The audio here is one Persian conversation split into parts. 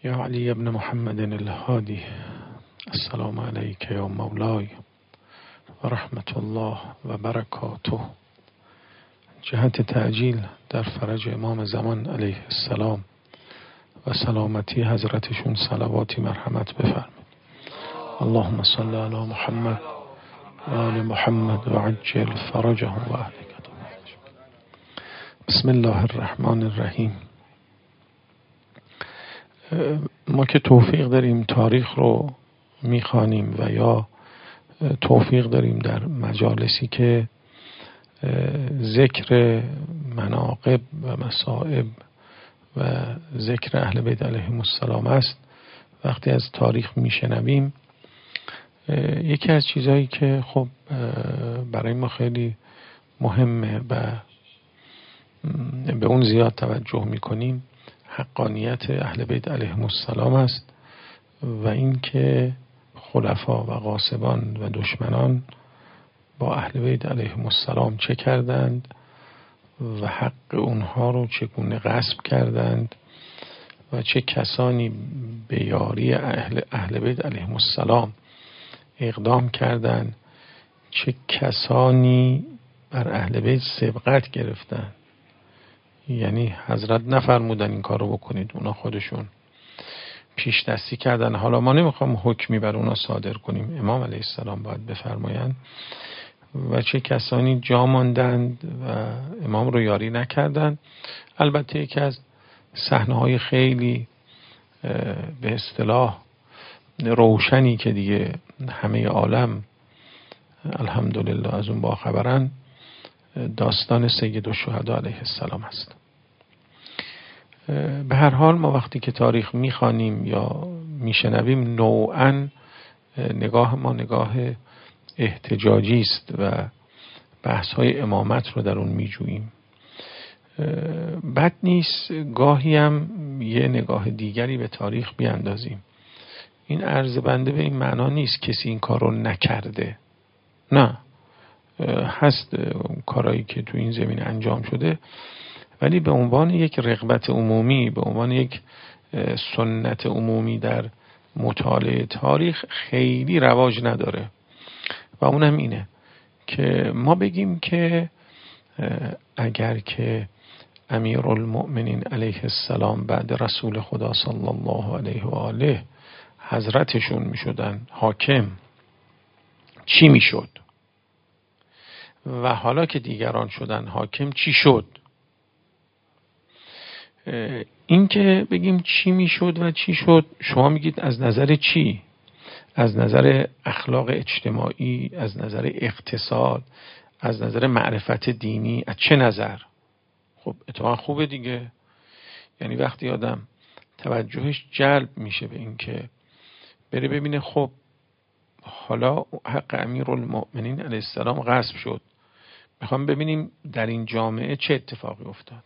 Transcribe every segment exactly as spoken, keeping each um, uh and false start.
یا علی ابن محمد الهادی، السلام علیک یا مولای و رحمت الله و برکاته. جهت تعجیل در فرج امام زمان علیه السلام و سلامتی حضرتشون صلواتی مرحمت بفرمایید. اللهم صل علی محمد و آل محمد و عجل فرجهم و اهل کتابه. بسم الله الرحمن الرحیم. ما که توفیق داریم تاریخ رو میخوانیم و یا توفیق داریم در مجالسی که ذکر مناقب و مصائب و ذکر اهل بیت علیهم السلام است، وقتی از تاریخ میشنویم یکی از چیزهایی که خب برای ما خیلی مهمه و به اون زیاد توجه میکنیم حقانیت اهل بیت علیهم السلام است و اینکه خلفا و غاصبان و دشمنان با اهل بیت علیهم السلام چه کردند و حق اونها رو چگونه غصب کردند و چه کسانی به یاری اهل, اهل بیت علیهم السلام اقدام کردند، چه کسانی بر اهل بیت سبقت گرفتند. یعنی حضرت نفرمودن این کار رو بکنید، اونا خودشون پیش دستی کردن. حالا ما نمیخوام حکمی بر اونا صادر کنیم، امام علیه السلام باید بفرمایند. و چه کسانی جا ماندند و امام رو یاری نکردند. البته یکی از صحنه‌های خیلی به اصطلاح روشنی که دیگه همه عالم الحمدلله از اون باخبرن، داستان سید الشهدا علیه السلام است. به هر حال ما وقتی که تاریخ میخوانیم یا میشنویم نوعاً نگاه ما نگاه احتجاجی است و بحث‌های امامت رو در اون میجوییم. بد نیست گاهی هم یه نگاه دیگری به تاریخ بیاندازیم. این عرض بنده به این معنا نیست کسی این کار رو نکرده، نه، هست کارهایی که تو این زمین انجام شده، ولی به عنوان یک رغبت عمومی، به عنوان یک سنت عمومی در مطالعه تاریخ خیلی رواج نداره. و اونم اینه که ما بگیم که اگر که امیرالمؤمنین علیه السلام بعد رسول خدا صلی الله علیه و آله حضرتشون می شدن حاکم، چی می شد؟ و حالا که دیگران شدن حاکم چی شد؟ این که بگیم چی می شد و چی شد، شما میگید از نظر چی؟ از نظر اخلاق اجتماعی، از نظر اقتصاد، از نظر معرفت دینی، از چه نظر؟ خب اتفاقا خوبه دیگه. یعنی وقتی آدم توجهش جلب میشه به این که بره ببینه خب حالا حق امیرالمؤمنین علیه السلام غصب شد، میخوام ببینیم در این جامعه چه اتفاقی افتاد.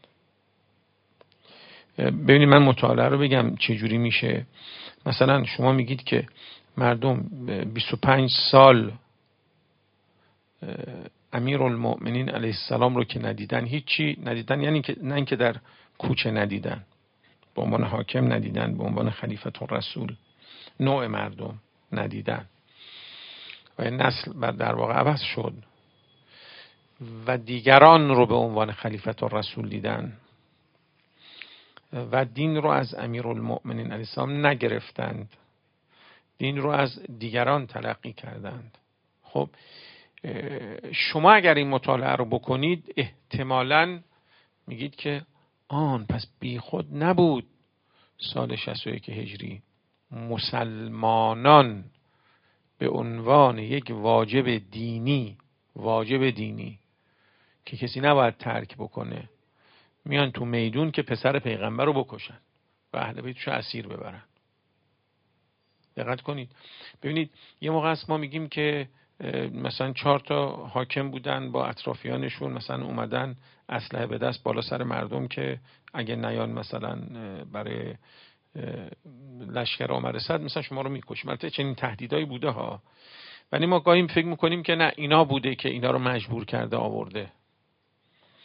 ببینید من مطالعه رو بگم چه جوری میشه. مثلا شما میگید که مردم بیست و پنج سال امیرالمؤمنین علیه السلام رو که ندیدن، هیچی ندیدن، یعنی که نه اینکه در کوچه ندیدن، به عنوان حاکم ندیدن، به عنوان خلیفت الرسول نوع مردم ندیدن و نسل در واقع عوض شد و دیگران رو به عنوان خلیفت الرسول دیدن و دین رو از امیرالمؤمنین علیه السلام نگرفتند، دین رو از دیگران تلقی کردند. خب شما اگر این مطالعه رو بکنید احتمالاً میگید که آن پس بی خود نبود سال شصت و یک هجری مسلمانان به عنوان یک واجب دینی واجب دینی که کسی نباید ترک بکنه میان تو میدون که پسر پیغمبر رو بکشن و اهل بیتشو اسیر ببرن. دقت کنید ببینید یه موقع است ما میگیم که مثلا چهار تا حاکم بودن با اطرافیانشون، مثلا اومدن اسلحه به دست بالا سر مردم که اگه نیان مثلا برای لشکر آمد رسد مثلا شما رو میکشیم. البته چنین تهدیدایی بوده ها، ولی ما گاهی فکر میکنیم که نه اینا بوده که اینا رو مجبور کرده آورده.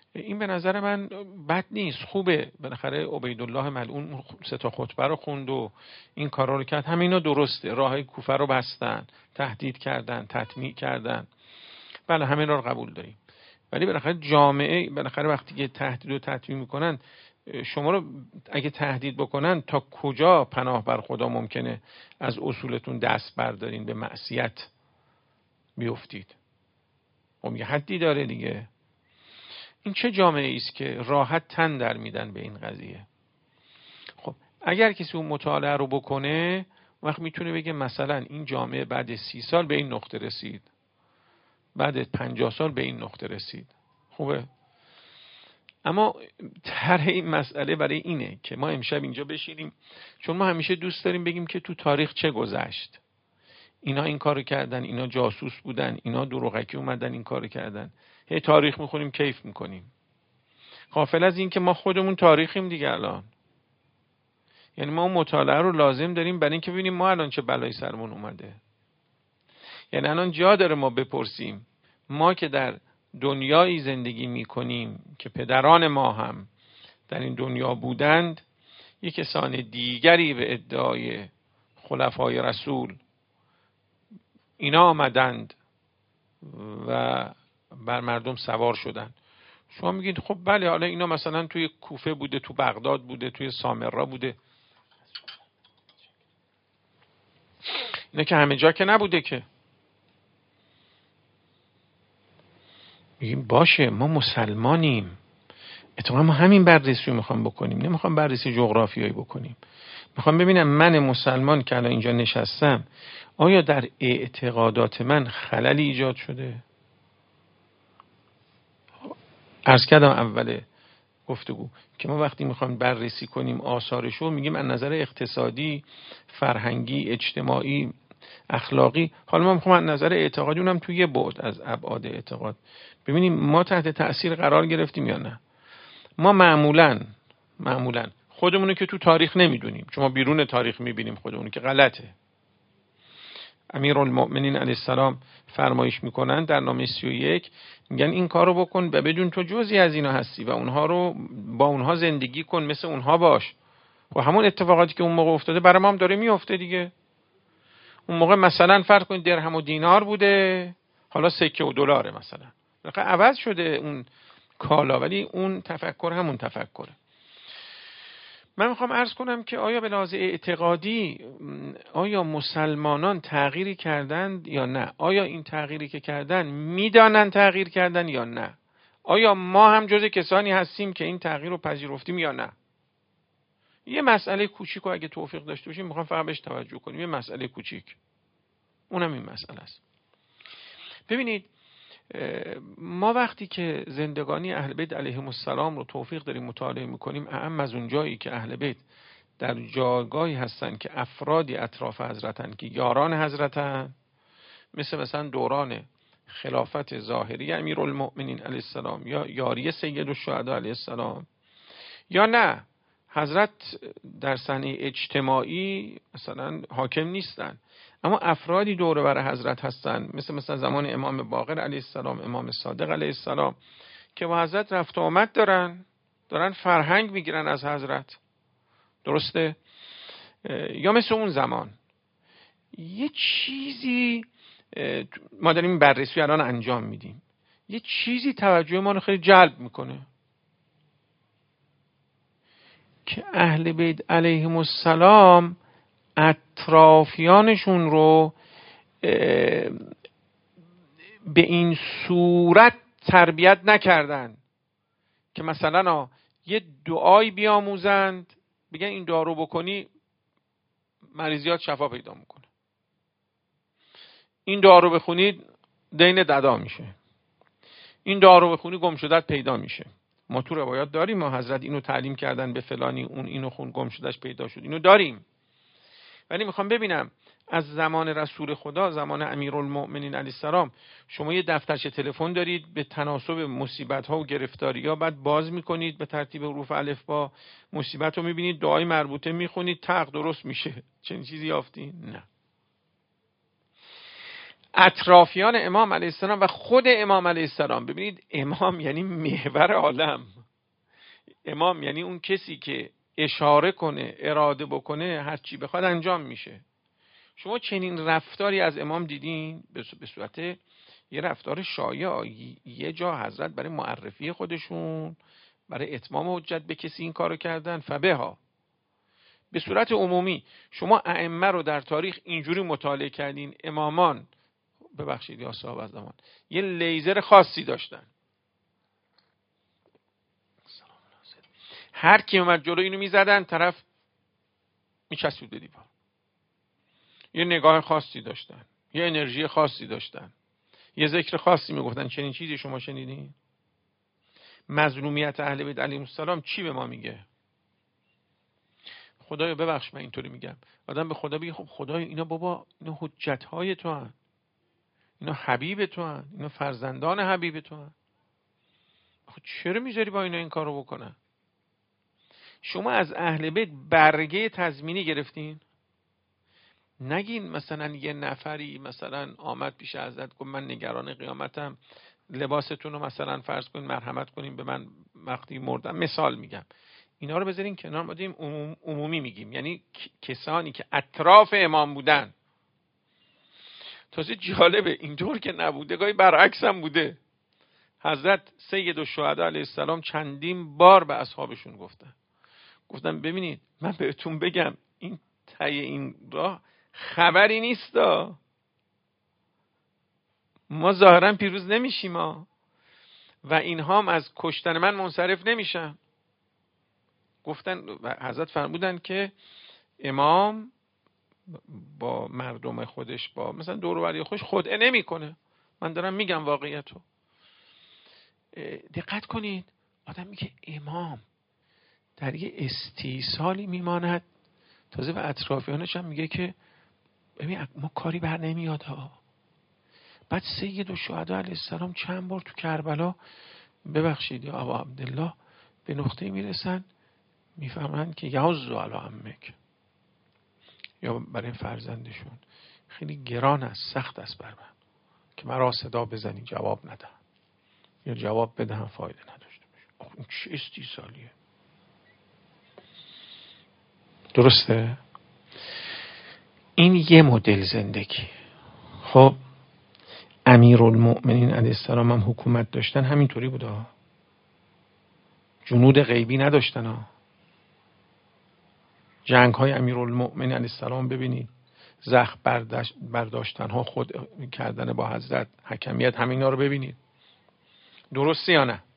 این به نظر من بد نیست، خوبه. بالاخره عبیدالله ملعون سه تا خطبه رو خوند و این کارا رو کرد، همینا درسته. راههای کوفه رو بستن، تهدید کردن، تطمیع کردن، بله همین رو قبول داریم. ولی بالاخره جامعه، بالاخره وقتی که تهدید و تطمیع میکنن، شما رو اگه تهدید بکنن تا کجا پناه بر خدا ممکنه از اصولتون دست بردارین به معصیت بیفتید؟ خب یه حدی داره دیگه. این چه جامعه است که راحت تن در میدن به این قضیه؟ خب اگر کسی اون مطالعه رو بکنه، وقت میتونه بگه مثلا این جامعه بعد سی سال به این نقطه رسید، بعد پنجاه سال به این نقطه رسید. خوبه؟ اما طرح این مسئله برای اینه که ما امشب اینجا بشینیم، چون ما همیشه دوست داریم بگیم که تو تاریخ چه گذشت، اینا این کارو کردن، اینا جاسوس بودن، اینا دروغکی اومدن این کارو کردن. هی تاریخ میخونیم، کیف میکنیم، غافل از این که ما خودمون تاریخیم دیگه الان. یعنی ما اون مطالعه رو لازم داریم برای اینکه ببینیم ما الان چه بلایی سرمون اومده. یعنی الان جا داره ما بپرسیم، ما که در دنیایی زندگی میکنیم که پدران ما هم در این دنیا بودند، یک کسان دیگری به ادعای خلفای رسول اینا آمدند و بر مردم سوار شدند. شما میگید خب بله، حالا اینا مثلا توی کوفه بوده، تو بغداد بوده، توی سامرا بوده، اینا که همه جا که نبوده که. میگیم باشه ما مسلمانیم، اتفاقا ما همین بررسی رو میخوام بکنیم، نمیخوام بررسی جغرافیایی بکنیم. میخوام ببینم من مسلمان که الان اینجا نشستم، آیا در اعتقادات من خللی ایجاد شده؟ عرض کردم اول گفتگو که ما وقتی میخوام بررسی کنیم آثارشو، میگیم از نظر اقتصادی، فرهنگی، اجتماعی، اخلاقی. حالا ما میخوام از نظر اعتقادی، اونم توی یه بعد از ابعاد اعتقاد، ببینیم ما تحت تأثیر قرار گرفتیم یا نه. ما معمولاً معمولاً خودمونو که تو تاریخ نمیدونیم، چون ما بیرون تاریخ میبینیم خودمونو، که غلطه. امیرالمؤمنین علیه السلام فرمایش میکنن در نامه سی و یک، میگن این کارو بکن و بدون تو جزئی از اینا هستی و اونها رو با اونها زندگی کن، مثل اونها باش. و همون اتفاقاتی که اون موقع افتاده برای ما هم داره میفته دیگه. اون موقع مثلا فرض کنید درهم و دینار بوده، حالا سکه و دلاره مثلا، مثلا عوض شده اون کالا، ولی اون تفکر همون تفکره. من میخوام عرض کنم که آیا به لحاظ اعتقادی آیا مسلمانان تغییری کردند یا نه؟ آیا این تغییری که کردن میدانن تغییر کردن یا نه؟ آیا ما هم جز کسانی هستیم که این تغییر رو پذیرفتیم یا نه؟ یه مسئله کوچیک رو اگه توفیق داشته باشیم میخوام فقط بهش توجه کنیم، یه مسئله کوچیک، اونم این مسئله است. ببینید ما وقتی که زندگانی اهل بیت علیهم السلام رو توفیق داریم مطالعه میکنیم، اهم از اون جایی که اهل بیت در جایگاهی هستن که افرادی اطراف حضرتن که یاران حضرتن، مثل مثلا دوران خلافت ظاهری امیرالمؤمنین علیه السلام یا یاری سید الشهدا علیه السلام، یا نه حضرت در صحنه اجتماعی مثلا حاکم نیستن، اما افرادی دور بر حضرت هستن، مثل مثلا زمان امام باقر علیه السلام، امام صادق علیه السلام، که با حضرت رفت و آمد دارن، دارن فرهنگ میگیرن از حضرت. درسته؟ یا مثل اون زمان یه چیزی ما داریم بررسی الان انجام میدیم، یه چیزی توجه ما رو خیلی جلب میکنه که اهل بیت علیهم السلام اطرافیانشون رو به این صورت تربیت نکردن که مثلا یه دعایی بیاموزند، بگن این دعا رو بکنی مریضیات شفا پیدا میکنه، این دعا رو بخونید دین ددا میشه، این دعا رو بخونی گم شدت پیدا میشه. ما تو روایات داریم ما حضرت اینو تعلیم کردن به فلانی، اون اینو خون گم شدش پیدا شد، اینو داریم. ولی میخوام ببینم از زمان رسول خدا، زمان امیرالمؤمنین علیه السلام، شما یه دفترچه تلفن دارید به تناسب مصیبت ها و گرفتاری ها، بعد باز میکنید به ترتیب حروف الف با مصیبت رو میبینید، دعای مربوطه میخونید، تق درست میشه. چنین چیزی یافتی؟ نه. اطرافیان امام علیه السلام و خود امام علیه السلام. ببینید امام یعنی محور عالم، امام یعنی اون کسی که اشاره کنه، اراده بکنه، هر چی بخواد انجام میشه. شما چنین رفتاری از امام دیدین؟ به صورت یه رفتار شایع، یه جا حضرت برای معرفی خودشون، برای اتمام حجت به کسی این کارو کردن، فبها. به صورت عمومی شما ائمه رو در تاریخ اینجوری مطالعه کردین، امامان ببخشید یا صاحب زمان یه لیزر خاصی داشتن، هر کی اومد جلو اینو میزدن، طرف میچسبید به دیوار. یه نگاه خاصی داشتن، یه انرژی خاصی داشتن، یه ذکر خاصی میگفتن. چنین چیزی شما شنیدین؟ مظلومیت اهل بیت علیهم السلام چی به ما میگه؟ خدایا ببخش من اینطوری میگم، آدم به خدا بگه خب خدایا اینا بابا اینا حجت های تو هن، اینا حبیب تو هن، اینا فرزندان حبیب تو هن، خب چرا میذاری با اینا این کارو بکنن؟ شما از اهل بیت برگه تضمینی گرفتین؟ نگین مثلا یه نفری مثلا آمد پیش حضرت گفت من نگران قیامتم، لباستون رو مثلا فرض کنین مرحمت کنین به من وقتی مردم، مثال میگم. اینا رو بذارین کنار، ما داریم عموم، عمومی میگیم، یعنی کسانی که اطراف امام بودن. تازه جالبه اینطور که نبوده، گاهی برعکس هم بوده. حضرت سید الشهدا علیه السلام چندین بار به اصحابشون گفتن گفتن ببینید من بهتون بگم این طی این راه خبری نیست، ما ظاهرا پیروز نمیشیم ها، و اینها هم از کشتن من منصرف نمیشن. گفتن و حضرت فرمودن که امام با مردم خودش، با مثلا دور و بری خودش خدعه نمیکنه. من دارم میگم واقعیتو. دقت کنید، آدم میگه امام در یه استیصالی میماند، تازه و اطرافیانش هم میگه که ببین ما کاری بر نمیاد ها. بعد سید الشهدا علیه السلام چند بار تو کربلا، ببخشید یا ابا عبدالله، به نقطه میرسن میفهمن که یعز علی عمک، یا برای فرزندشون خیلی گران است، سخت است بر من که مرا صدا بزنی جواب ندهم، یا جواب بدهم فایده نداشته باشه. این چه استیصالیه؟ درسته؟ این یه مدل زندگی. خب امیرالمؤمنین علیه السلام هم حکومت داشتن، همینطوری بوده، جنود غیبی نداشتن ها. جنگ های امیرالمؤمنین علیه السلام ببینید، زخم برداشتن ها، خود کردن با حضرت، حکمیت، همینا رو ببینید. درسته یا نه؟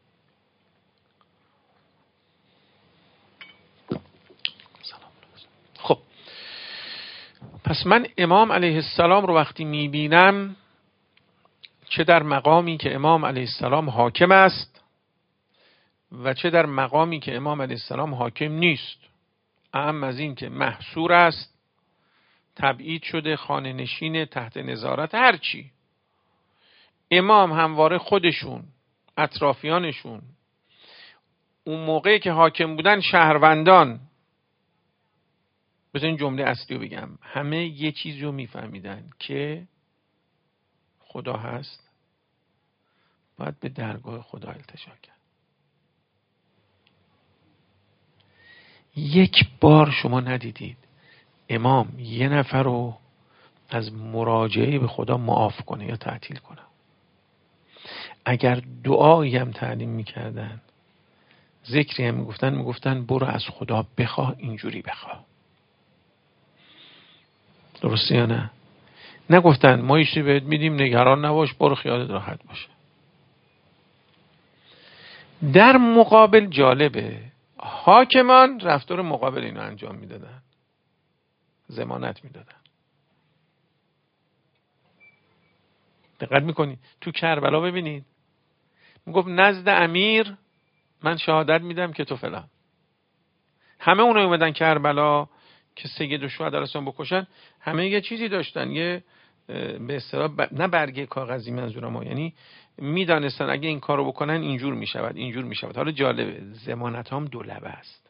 خب پس من امام علیه السلام رو وقتی میبینم، چه در مقامی که امام علیه السلام حاکم است و چه در مقامی که امام علیه السلام حاکم نیست، اهم از این که محصور است، تبعید شده، خانه نشین، تحت نظارت، هر چی، امام همواره خودشون، اطرافیانشون، اون موقعی که حاکم بودن شهروندان، بذارین جمله اصلی رو بگم، همه یه چیزی رو میفهمیدن که خدا هست، باید به درگاه خدا التجا کرد. یک بار شما ندیدید امام یه نفر رو از مراجعه به خدا معاف کنه یا تعطیل کنه؟ اگر دعایی هم تعلیم میکردن، ذکری هم میگفتن، میگفتن برو از خدا بخواه، اینجوری بخواه. درسته یا نه؟ نگفتن ما ایشی بهت میدیم نگران نباش، برو خیالت راحت باشه. در مقابل جالبه، حاکمان رفتار مقابل اینو انجام میدادن، ضمانت میدادن. دقت میکنید تو کربلا ببینید، میگفت نزد امیر من شهادت میدم که تو فلان. همه اونها اومدن کربلا که سید الشهدا رسون بکشن، همه یه چیزی داشتن، یه به اصطلاح ب... نه برگه کاغذی منظورم ها، یعنی میدانستن اگه این کارو بکنن اینجور میشود، اینجور میشود. حالا جالبه، ضمانت هم دولبه است،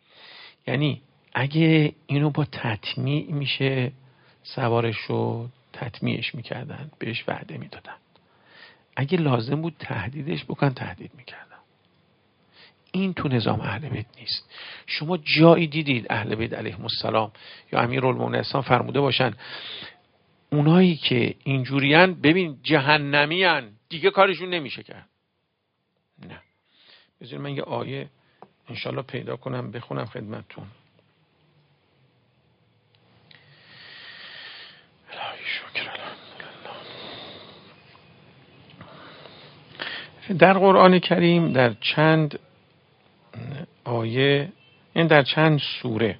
یعنی اگه اینو با تطمیع میشه سوارش شد، تطمیعش میکردن، بهش وعده میدادن. اگه لازم بود تهدیدش بکن، تهدید میکردن. این تو نظام اهل بیت نیست. شما جایی دیدید اهل بیت علیهم السلام یا امیرالمومنین فرموده باشن اونایی که اینجورین ببین جهنمیان دیگه کارشون نمیشه کرد؟ نه. بذارید من یه آیه انشالله پیدا کنم بخونم خدمتتون. الهی شکر الحمدلله. در قرآن کریم در چند آیه، این در چند سوره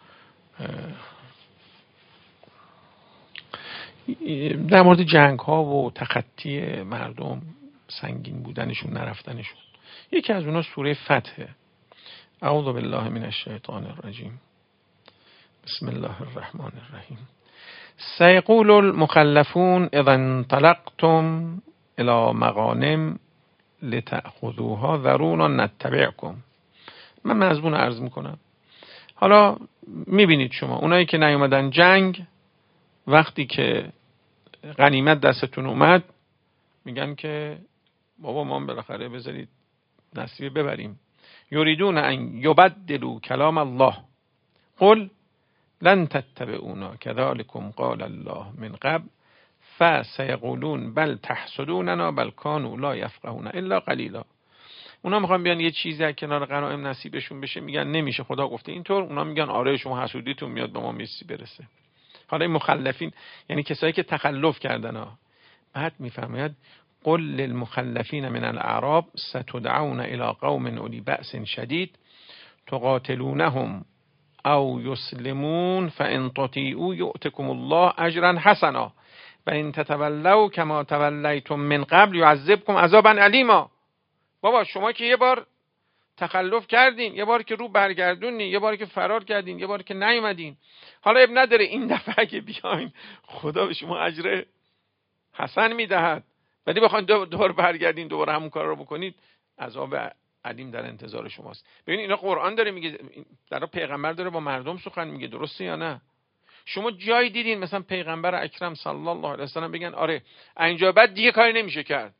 در مورد جنگ ها و تخطی مردم، سنگین بودنشون، نرفتنشون، یکی از اونها سوره فتحه. اعوذ بالله من الشیطان الرجیم. بسم الله الرحمن الرحیم. سیقول المخلفون اذا انطلقتم الى مغانم لتأخذوها ذرونا نتبعكم. من مضمون عرض میکنم. حالا میبینید شما اونایی که نیومدن جنگ، وقتی که غنیمت دستتون اومد میگن که بابا ما بالاخره بذارید نصیب ببریم. یریدون ان یبدلوا کلام الله قل لن تتبعونا كذلكم قال الله من قبل فسيقولون بل تحسدوننا بل كانوا لا يفقهون الا قليلا. اونا میخوان بیان یه چیزی از کنار غنایم نصیبشون بشه، میگن نمیشه، خدا گفته اینطور. اونا میگن آره شما حسودیتون میاد به ما میسی برسه. حالا این مخلفین یعنی کسایی که تخلف کردن ها. بعد میفرماید قل للمخلفین من الاعراب ستدعون الى قوم اولی بأس شدید تقاتلونهم او یسلمون فان تطیعوا یؤتکم الله اجرا حسنا و ان تتولوا كما تولیتم من قبل یعذبکم عذابا الیما. بابا شما که یه بار تخلف کردین، یه بار که رو برگردونین، یه بار که فرار کردین، یه بار که نیومدین، حالا اب نداره این دفعه اگه بیاین خدا به شما اجر حسن میدهد، ولی بخواید دوباره برگردین دوباره همون کار رو بکنید عذاب علیم در انتظار شماست. ببین اینا قرآن داره میگه، در پیغمبر داره با مردم سخن میگه، درسته یا نه؟ شما جایی دیدین مثلا پیغمبر اکرم صلی الله علیه و سلم بگن آره اینجا بعد دیگه کاری نمیشه کرد؟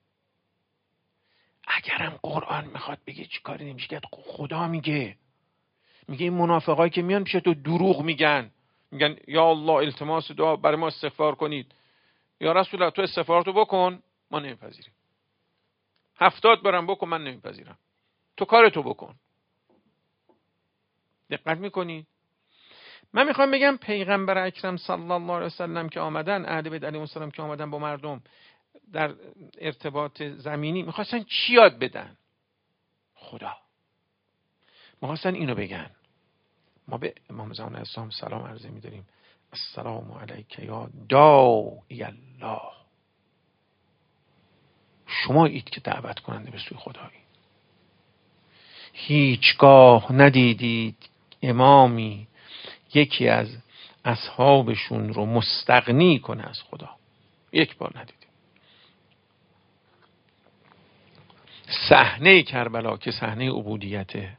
اگرم قرآن میخواد بگه چی کاری نمیشه کرد، خدا میگه. میگه این منافقایی که میان پیش تو دروغ میگن، میگن یا الله التماس دعا برای ما استغفار کنید، یا رسول الله تو استغفاراتو بکن ما نمیپذیریم، هفتاد برم بکن من نمیپذیرم، تو کارتو بکن. دقت میکنید؟ من میخوام بگم پیغمبر اکرم صلی الله علیه و سلم که آمدن، اهل بیت علیهم السلام که آمدن با مردم در ارتباط زمینی، میخواستن چی یاد بدن؟ خدا. میخواستن اینو بگن. ما به امام زمان اسلام سلام عرضه میداریم، السلام علیک یا داعی الله. شما اید که دعوت کننده به سوی خدایی. هیچگاه ندیدید امامی یکی از اصحابشون رو مستغنی کنه از خدا. یک بار ندیدید. صحنه کربلا که صحنه عبودیته،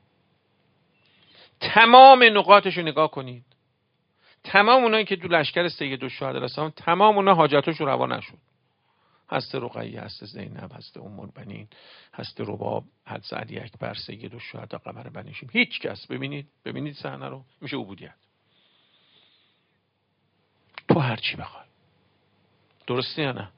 تمام نقاطش رو نگاه کنید. تمام اونایی که دو لشکر سیدالشهدا الاسلام، تمام اونا حاجتاشون روا نشد. هست رقیه، هست زینب، هست ام البنین، هست رباب، هست علی اکبر سیدالشهدا قمر بنی هاشم، هیچ کس. ببینید ببینید صحنه رو، میشه عبودیت. تو هر چی بخوای. درسته یا نه؟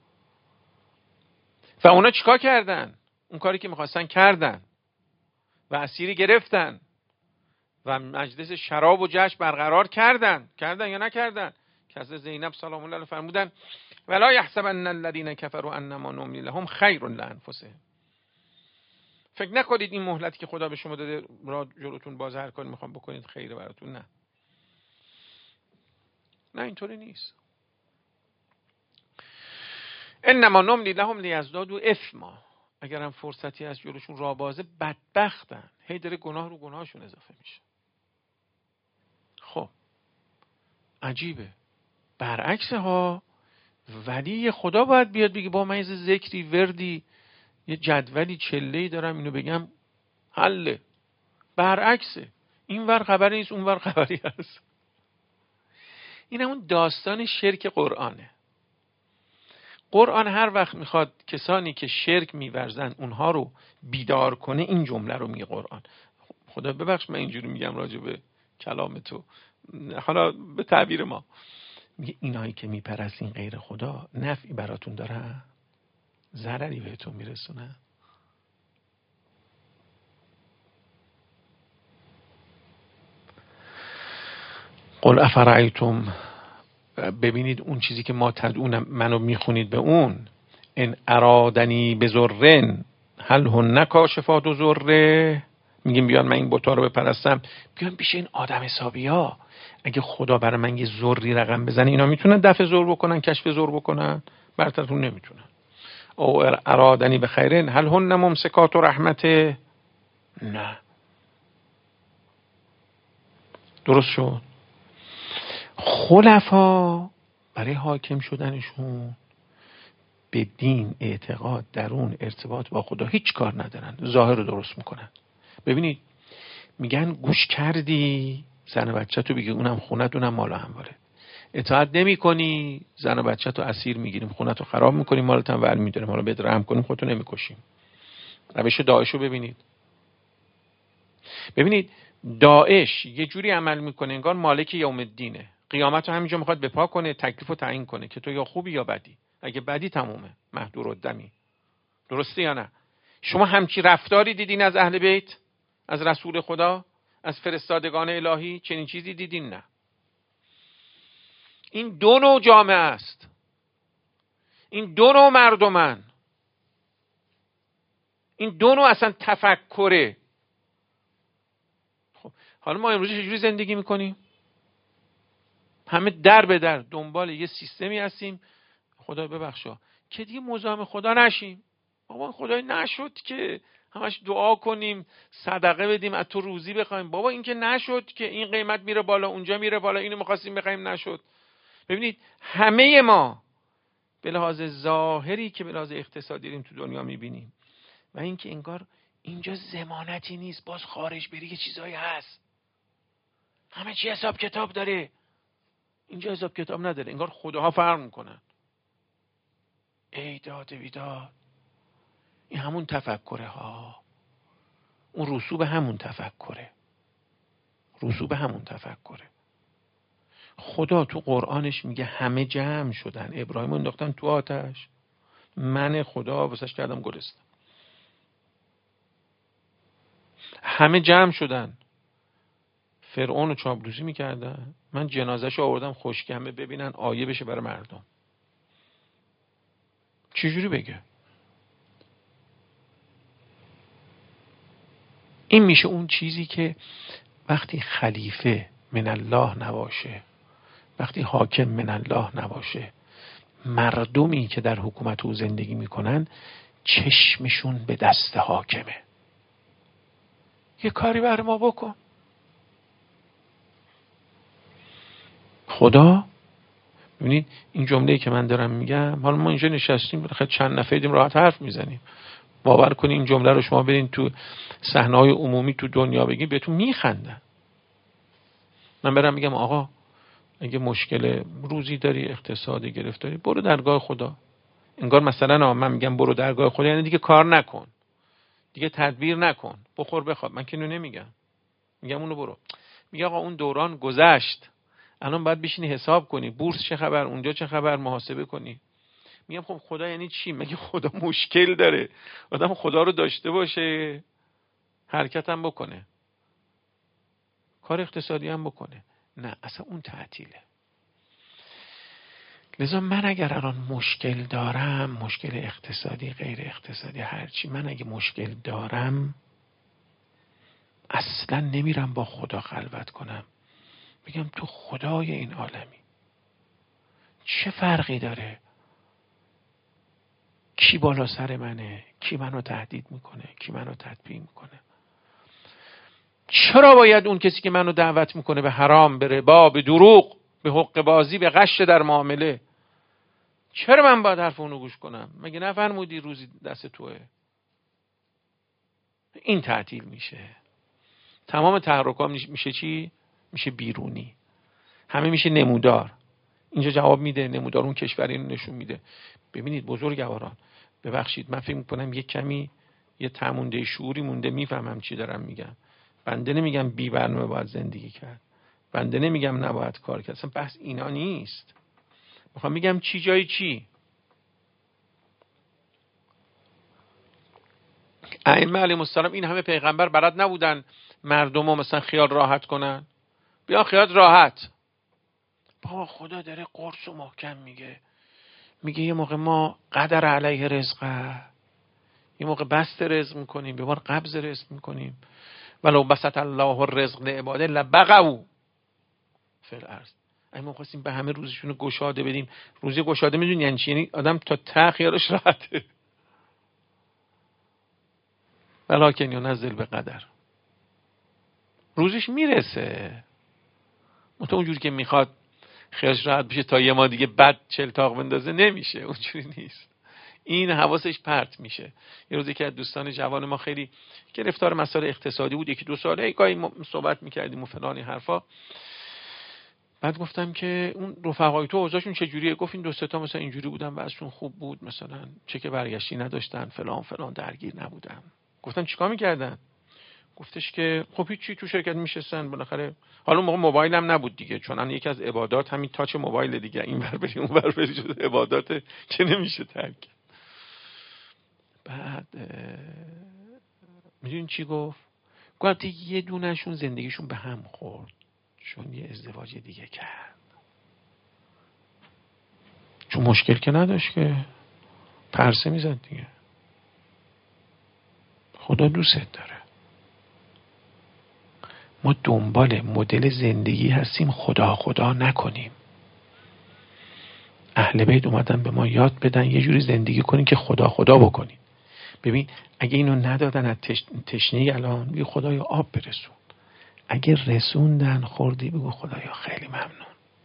و اونا چیکار کردن؟ اون کاری که میخواستن کردن و اسیری گرفتن و مجلس شراب و جشن برقرار کردن. کردن یا نکردن؟ که از زینب سلام الله علیها فرمودن ولا یحسبن الذین کفروا انما نملی لهم خیر لانفسهم. فکر نکنید این مهلتی که خدا به شما داده را جلوتون باز هر کاری میخوام بکنید خیره براتون. نه نه اینطوری نیست. انما نملی لهم لیزدادوا اثما. اگر هم فرصتی از جلوشون را بازه بدبختن، هی داره گناه رو گناهشون اضافه میشه. خب عجیبه. برعکس ها، ولی خدا باید بیاد بگه با من یه ذکری وردی یه جدولی چله‌ای دارم اینو بگم حله. برعکسه، این ور خبری نیست اون ور خبری هست. این همون داستان شرک قرآنه. قرآن هر وقت میخواد کسانی که شرک میورزن اونها رو بیدار کنه این جمله رو میگه قرآن. خدا ببخش من اینجوری میگم راجع به کلام تو، حالا به تعبیر ما میگه اینایی که میپرستین غیر خدا نفعی براتون داره؟ ضرری بهتون میرسونه؟ قل افرایتم، ببینید اون چیزی که ما تدعون منو میخونید به اون، ان ارادنی بذرن هل هن کاشفات ذره، میگیم بیان من این بتا رو بپرستم، بیان پیش این آدم حسابیا، اگه خدا برای من یه ذری رقم بزنه اینا میتونن دفع ذر بکنن، کشف ذر بکنن؟ براتون نمیتونن. او ارادنی به خیرن هل هن ممسکات و رحمته، نه. درست شد؟ خلفا برای حاکم شدنشون به دین، اعتقاد، درون، ارتباط با خدا هیچ کار ندارن، ظاهر رو درست میکنن. ببینید میگن گوش کردی زن و بچه تو بگی اونم خونت اونم مال و اموالت، اطاعت نمی کنی زن و بچه تو اسیر میگیریم، خونت رو خراب میکنیم، مالت هم ور میداریم، حالا بهت رحم کنیم خودتو نمیکشیم. روش داعش رو ببینید. ببینید داعش یه جوری عمل میکنه انگار مالک یوم الدینه، قیامت رو همینجا میخواد بپا کنه، تکلیف رو تعیین کنه که تو یا خوبی یا بدی، اگه بدی تمومه، مهدور الدمی. درسته یا نه؟ شما همچی رفتاری دیدین از اهل بیت، از رسول خدا، از فرستادگان الهی؟ چنین چیزی دیدین؟ نه. این دو نوع جامعه است، این دو نوع مردمن، این دو نوع اصلا تفکره. خب حالا ما امروز چجوری زندگی میکنیم؟ همه در به در دنبال یه سیستمی هستیم، خدا ببخشا که دیگه مزاحم خدا نشیم. بابا خدای نشد که همش دعا کنیم، صدقه بدیم، از تو روزی بخوایم. بابا این که نشد که، این قیمت میره بالا، اونجا میره بالا، اینو می‌خواستیم بخوایم نشد. ببینید همه ما به لحاظ ظاهری که به لحاظ اقتصادی داریم تو دنیا میبینیم و اینکه انگار اینجا ضمانتی نیست، باز خارج بری یه چیزایی هست، همه چی حساب کتاب داره، اینجا حساب کتاب نداره، انگار خداها فرق میکنن. ای داد بیداد، این همون تفکره ها، اون رسوب همون تفکره، رسوب همون تفکره. خدا تو قرآنش میگه همه جمع شدن، ابراهیم انداختن تو آتش، من خدا واسش کردم گلستان. همه جمع شدن، فرعون رو چاپلوسی میکردن، من جنازه‌ش رو آوردم خشک، همه ببینن آیه بشه برای مردم. چجوری بگه؟ این میشه اون چیزی که وقتی خلیفه من الله نباشه، وقتی حاکم من الله نباشه، مردمی که در حکومت او زندگی میکنن چشمشون به دست حاکمه. یه کاری برای ما بکن. خدا، ببینید این جمله‌ای که من دارم میگم، حالا ما اینجا نشستیم خیلی چند نفریم راحت حرف میزنیم، باور کنید این جمله رو شما برین تو صحنه‌های عمومی تو دنیا بگین بهتون میخندن. من برم میگم آقا اگه مشکل روزی داری، اقتصادی گرفتاری، برو درگاه خدا. انگار مثلا من میگم برو درگاه خدا یعنی دیگه کار نکن، دیگه تدبیر نکن، بخور بخواب. من که اینو نمیگم، میگم اونو برو. میگه آقا اون دوران گذشت، الان باید بشینی حساب کنی، بورس چه خبر، اونجا چه خبر، محاسبه کنی. میگم خب خدا یعنی چی؟ مگه خدا مشکل داره؟ آدم خدا رو داشته باشه، حرکت هم بکنه، کار اقتصادی هم بکنه. نه، اصلا اون تعطیله. لذا من اگر الان مشکل دارم، مشکل اقتصادی، غیر اقتصادی، هرچی، من اگه مشکل دارم اصلا نمیرم با خدا خلوت کنم، بگم تو خدای این عالمی، چه فرقی داره کی بالا سر منه، کی منو تهدید میکنه، کی منو تدبیر میکنه؟ چرا باید اون کسی که منو دعوت میکنه به حرام، به ربا، به دروغ، به حقه بازی، به غش در معامله، چرا من باید حرف اونو گوش کنم؟ مگه نفرمودی روزی دست توه؟ این تعطیل میشه. تمام تحرکات میشه چی؟ میشه بیرونی، همه میشه نمودار. اینجا جواب میده، نمودار اون کشور اینو نشون میده. ببینید بزرگواران، ببخشید من فکر میکنم یک کمی یه تمونده شعوری مونده، میفهمم چی دارم میگم. بنده نمیگم بی برنامه باید زندگی کرد، بنده نمیگم نباید کار کرد، اصلا بحث اینا نیست. میخوام میگم چی جای چی. ائمه علیهم السلام این همه پیغمبر بلد نبودن مردم رو مثلا خیال راحت کنن؟ بیا خیال راحت. بابا خدا داره قرص و محکم میگه، میگه یه موقع ما قدر علیه رزقه، یه موقع بست رزق میکنیم، به بار قبض رزق میکنیم. ولو بسط الله الرزق لعباده لبغوا فی الارض. اگه ما خواستیم به همه روزشون رو گشاده بدیم، روزی گشاده میدونی یعنی چی؟ یعنی آدم تا ته خیالش راحته. ولکن ینزل به قدر، روزش میرسه، منتها اونجوری که میخواد خیالش راحت بشه تا یه ما دیگه بد چلتاق بندازه نمیشه، اونجوری نیست. این حواسش پرت میشه. یه روزی که از دوستان جوان ما خیلی گرفتار مسائل اقتصادی بود، یکی دو ساله ای گاهی صحبت میکردیم و فلانی حرفا، بعد گفتم که اون رفقای تو اوضاعشون چجوریه؟ گفت این دو سه تا مثلا اینجوری بودن وضعشون خوب بود، مثلا چک برگشتی نداشتن، فلان فلان، درگیر نبودن. گفتم چیکار میکردن؟ گفتش که خب هیچی، تو شرکت میشستن بالاخره. حالا اون موقع موبایل هم نبود دیگه، چون یکی از عبادات همین تاچ موبایل دیگه، این ور بری اون ور بری شده عبادات که نمیشه ترک. بعد میدونین چی گفت؟ گفت یه دونهشون زندگیشون به هم خورد چون یه ازدواج دیگه کرد، چون مشکل که نداشت که پرسه میزد دیگه. خدا دوست داره. ما دنبال مدل زندگی هستیم خدا خدا نکنیم. اهل بیت اومدن به ما یاد بدن یه جوری زندگی کنین که خدا خدا بکنین. ببین اگه اینو ندادن از تش... تشنهی الان بگو خدایا آب برسون، اگه رسوندن خوردی بگو خدایا خیلی ممنون.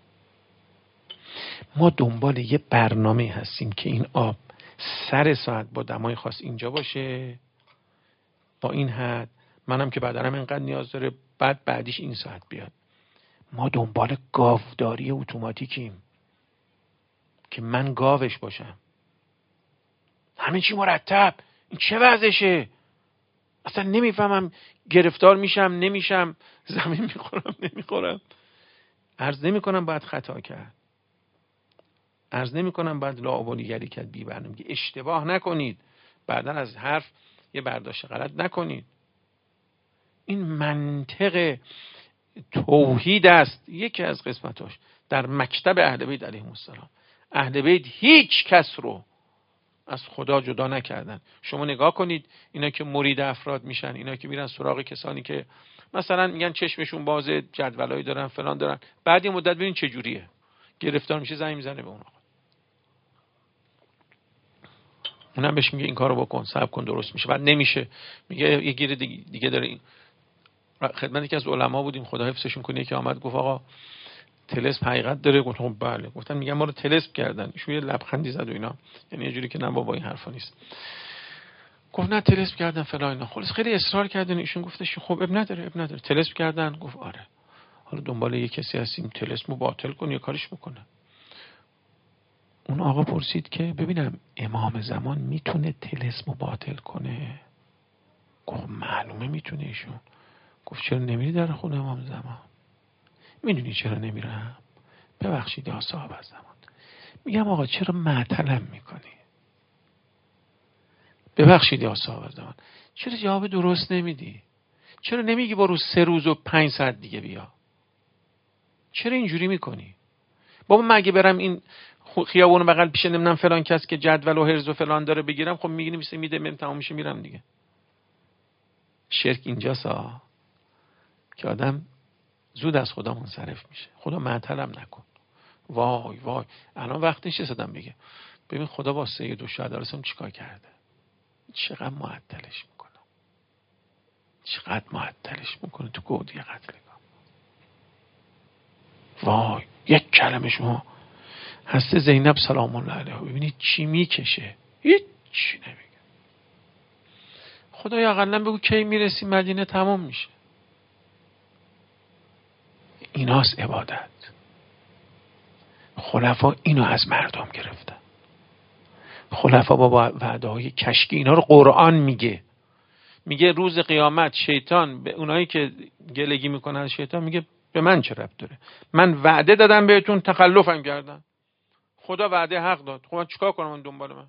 ما دنبال یه برنامه هستیم که این آب سر ساعت با دمای خاص اینجا باشه، با این حد، منم که بدنم اینقدر نیاز داره، بعد بعدیش این ساعت بیاد. ما دنبال گاوداری اتوماتیکیم که من گاوش باشم، همین چی مرتب. این چه وضعشه؟ اصلا نمیفهمم، گرفتار میشم نمیشم، زمین میخورم نمیخورم. عرض نمی کنم باید خطا کرد، عرض نمی کنم باید لاابالیگری کرد، بی برنامگی. اشتباه نکنید، بعدا از حرف یه برداشت غلط نکنید. این منطق توحید است، یکی از قسمتاش در مکتب اهل بیت علیهم السلام. اهل بیت هیچ کس رو از خدا جدا نکردن. شما نگاه کنید اینا که مرید افراد میشن، اینا که میرن سراغ کسانی که مثلا میگن چشمشون بازه، جدولایی دارن فلان دارن، بعد یه مدت ببین چه جوریه، گرفتار میشه، زنگ میزنه به اون آقا، اونم بهش میگه این کارو بکن، صبر کن درست میشه، بعد نمیشه، میگه یه گیر دیگه, دیگه داره. این خدمت یکی از علما بودیم خدا حفظشون کنه که آمد گفت آقا طلسم حقیقت داره؟ گفتم بله. گفتن میگن ما رو طلسم کردن. ایشون یه لبخندی زد و اینا، یعنی یه جوری که نه بابا این حرفا نیست. گفت نه طلسم کردن فلان اینا. خلاص خیلی اصرار کردن، ایشون گفتش خب اب نداره اب نداره طلسم کردن. گفت آره، حالا دنبال یه کسی هستیم طلسمو باطل کنه یا کارش بکنه. اون آقا پرسید که ببینم امام زمان میتونه طلسمو باطل کنه؟ گفت معلومه میتونه. ایشون گفت چرا نمیری در خونه امام زمان؟ میدونی چرا نمیرم؟ ببخشید یا صاحب از زمان، میگم آقا چرا معطلم میکنی؟ ببخشید یا صاحب از زمان، چرا جواب درست نمیدی؟ چرا نمیگی برو سه روز و پنج ساعت دیگه بیا؟ چرا اینجوری میکنی؟ بابا من اگه برم این خیابون بغل پیش نمیدونم فلان کس که جدول و هرز و فلان داره بگیرم، خب میگی میشه میده من تمام میشه میرم دیگه. شرک اینجاست ها که آدم زود از خدا منصرف میشه. خدا معطلم نکن. وای وای الان وقت نشه صدام بگه ببین خدا با سید و شهدا رسم چیکار کرده، چقدر معطلش میکنه، چقدر معطلش میکنه تو گودی قتلگاه. وای یک کلمه شما هسته زینب سلام الله علیها ببینید چی میکشه، هیچ چی نمیگه. خدای اقلا بگو کی میرسی مدینه تمام میشه. ایناست عبادت. خلفا اینو از مردم گرفتن. خلفا با وعده های کشکی، اینا رو قرآن میگه. میگه روز قیامت شیطان به اونایی که گلگی میکنن شیطان میگه به من چه ربط داره؟ من وعده دادم بهتون تخلفم کردن. خدا وعده حق داد. خب من چیکار کنم اون دنبال من؟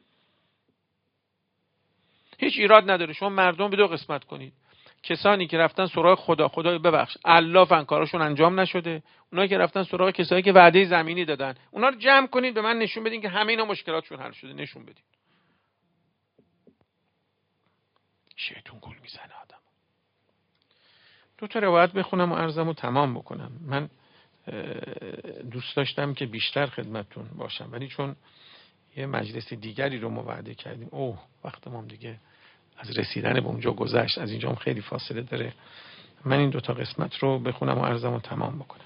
هیچ ایراد نداره شما مردم به دو قسمت کنید. کسانی که رفتن سراغ خدا، خدای ببخش الله فنکارشون انجام نشده، اونایی که رفتن سراغ کسایی که وعده زمینی دادن، اونا رو جمع کنید به من نشون بدین که همه اینا مشکلاتشون حل شده. نشون بدین. شیطون گول میزنه آدم. دو تا روایت بخونم و عرضمو تمام بکنم. من دوست داشتم که بیشتر خدمتتون باشم، ولی چون یه مجلس دیگری رو ما وعده کردیم، اوه وقتم دیگه از رسیدن به اونجا گذشت، از اینجا هم خیلی فاصله داره. من این دوتا قسمت رو بخونم و عرضمو تمام بکنم.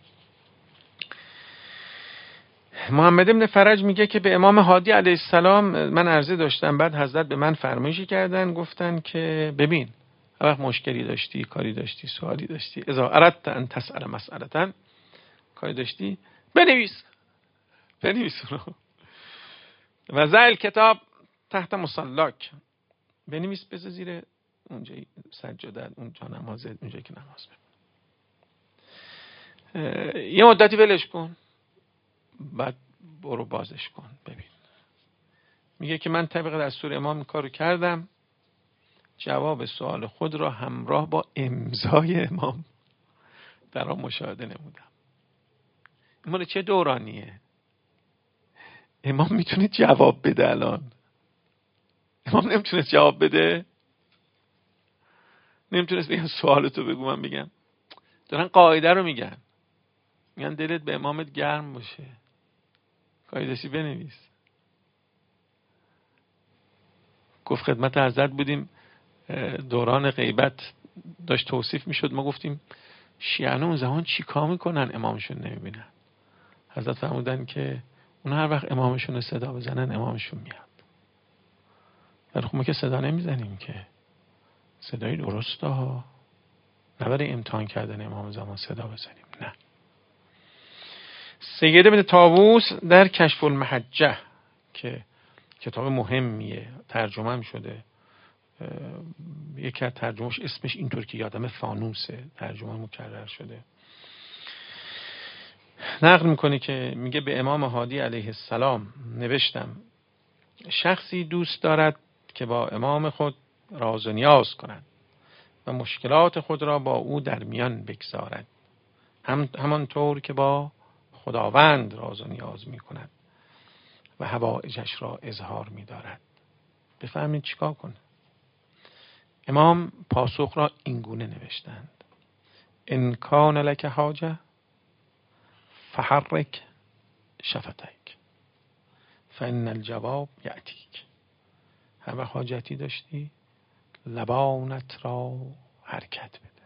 محمد ابن فرج میگه که به امام هادی علیه السلام من عرضه داشتم، بعد حضرت به من فرمایشی کردن، گفتن که ببین وقت مشکلی داشتی، کاری داشتی، سوالی داشتی، اذا اردت ان تسأل مسئلة، کاری داشتی بنویس بنویس رو و ضع کتاب تحت مصلاک، بنویس بذار زیر اونجا سجاده، اونجا نماز، اونجا که نماز بخون. یه مدتی ولش کن، بعد برو بازش کن ببین. میگه که من طبق دستور امام این کارو کردم، جواب سوال خود را همراه با امضای امام در آن مشاهده نمودم. این مال چه دورانیه؟ امام میتونه جواب بده الان؟ امام نمیتونه جواب بده؟ نمیتونست بگم سوالتو بگو من بگم؟ دارن قاعده رو میگن، میگن دلت به امامت گرم باشه، قاعده‌شی بنویس. گفت خدمت حضرت بودیم، دوران غیبت داشت توصیف میشد، ما گفتیم شیعه اون زمان چی کار میکنن امامشون نمیبینن؟ حضرت فرمودن که اون هر وقت امامشون صدا بزنن امامشون میاد. ولی خب ما که صدا نمیزنیم که، صدای درسته ها، نه برای امتحان کردن امام زمان صدا بزنیم، نه. سید ابن طاووس در کشف المحجه که کتاب مهمیه، ترجمه هم شده، یکی از ترجمهش اسمش اینطور که یادم فانوسه، ترجمه مکرر شده، نقل میکنه که میگه به امام هادی علیه السلام نوشتم شخصی دوست دارد که با امام خود راز و نیاز کند و مشکلات خود را با او در میان بگذارد، هم همانطور که با خداوند راز و نیاز میکند و حوائجش را اظهار می‌دارد. بفهمید چیکار کنه؟ امام پاسخ را اینگونه نوشتند: ان کان لک حاجه فحرک شفتک فان الجواب یأتیک. هر وقت حاجتی داشتی لبانت را حرکت بده،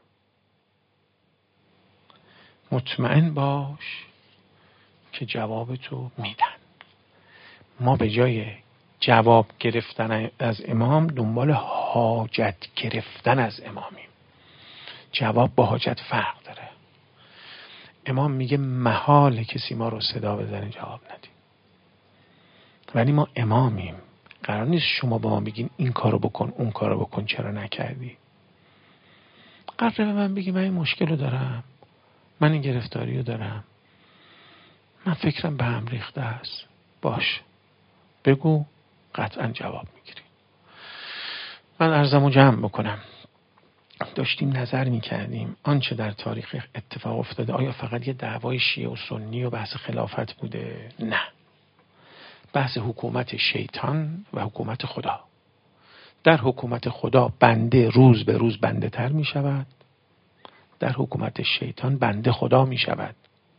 مطمئن باش که جواب تو میدن. ما به جای جواب گرفتن از امام دنبال حاجت گرفتن از امامیم. جواب با حاجت فرق داره. امام میگه محال کسی ما رو صدا بزنه جواب ندیم، ولی ما امامیم، قرار نیست شما با ما بگین این کارو بکن اون کارو بکن چرا نکردی. قراره به من بگی من این مشکل رو دارم، من این گرفتاری رو دارم، من فکرم به هم ریخته است، باش بگو، قطعا جواب میگیری. من عرضمو جمع بکنم. داشتیم نظر میکردیم آنچه در تاریخ اتفاق افتاده آیا فقط یه دعوای شیعه و سنی و بحث خلافت بوده؟ نه، بحث حکومت شیطان و حکومت خدا. در حکومت خدا بنده روز به روز بنده تر میشود، در حکومت شیطان بنده خدا میشود.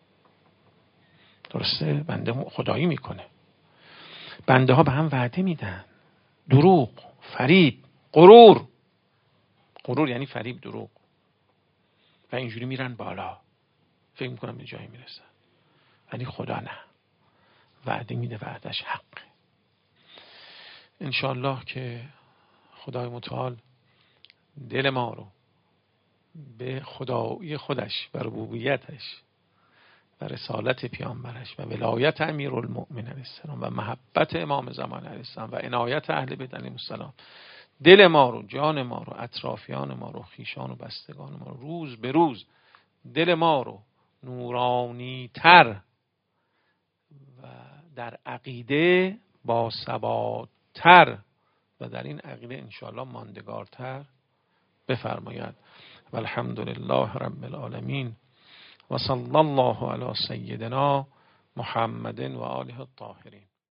درسته؟ بنده خدایی میکنه. بنده ها به هم وعده میدن، دروغ، فریب، غرور. غرور یعنی فریب، دروغ، و اینجوری میرن بالا، فکر میکنم به جایی میرسن. ولی خدا نه، وعده میده، وعدش حقه. انشالله که خدای متعال دل ما رو به خدایی خودش و ربوبیتش و رسالت پیامبرش و ولایت امیرالمؤمنین علیه السلام و محبت امام زمان علیه السلام و عنایت اهل بیت علیهم السلام دل ما رو، جان ما رو، اطرافیان ما رو، خیشان و بستگان ما رو روز به روز دل ما رو نورانی تر و در عقیده با ثبات تر و در این عقیده انشاءالله ماندگارتر بفرماید. و الحمدلله رب العالمین و صلی الله علی سیدنا محمد و آله الطاهرین.